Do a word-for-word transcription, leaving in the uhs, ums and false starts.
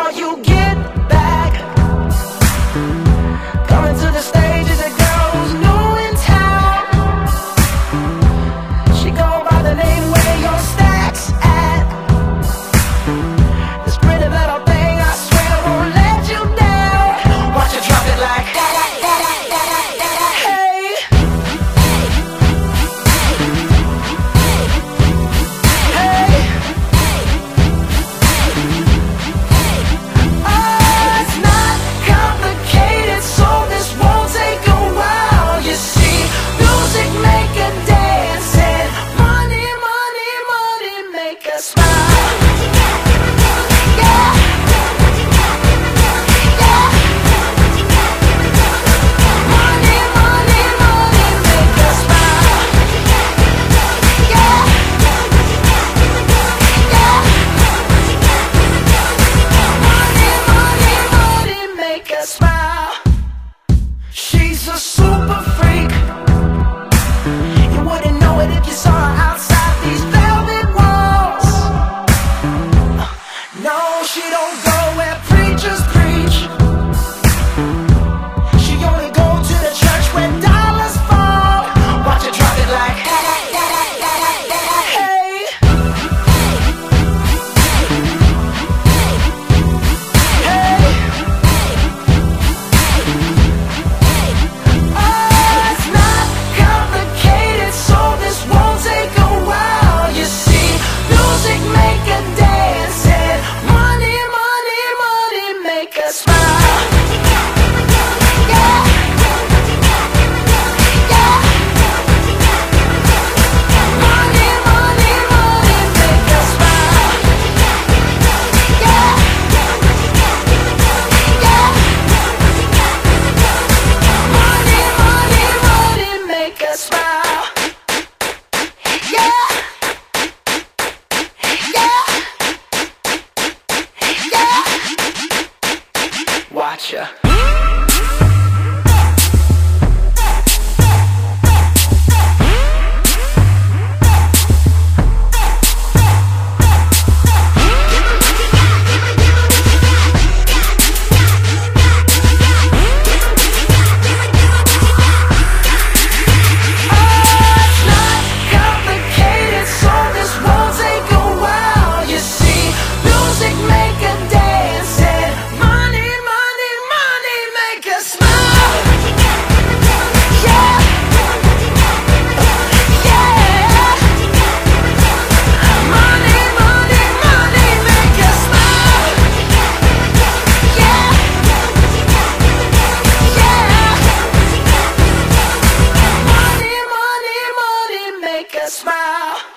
while you get back. Coming to the stage is a girl who's new in town. She go by the name Where Your Stacks At. This pretty little thing, I swear, won't let you down. Watch her drop it like hey. Hey. Oh, it's not complicated, so this won't take a while. You see, music make a dance, and money, money, money make a smile. Yeah. Yeah. Money, money, money make a smile. Yeah. Yeah. Money, money, money make a smile. She's a super freak. You wouldn't know it if you saw her outside these velvet walls. No, she don't go where preachers preach. She only go to the church where dollars fall. Watch her drop it like hey. Hey. Oh, it's not complicated, so this won't take a while. You see, music make a dance, and money, money, money make a smile. Yeah. Yeah. Money, money, money make a smile. Yeah. Yeah. Money, money, money make a smile. Yeah. Yeah. Yeah. Watch ya. Complicated, so this won't take a while. You see, music make a dance, and money, money, money make a smile. Yeah. Yeah. Money, money, money make a smile. Yeah. Yeah. Money, money, money make a smile.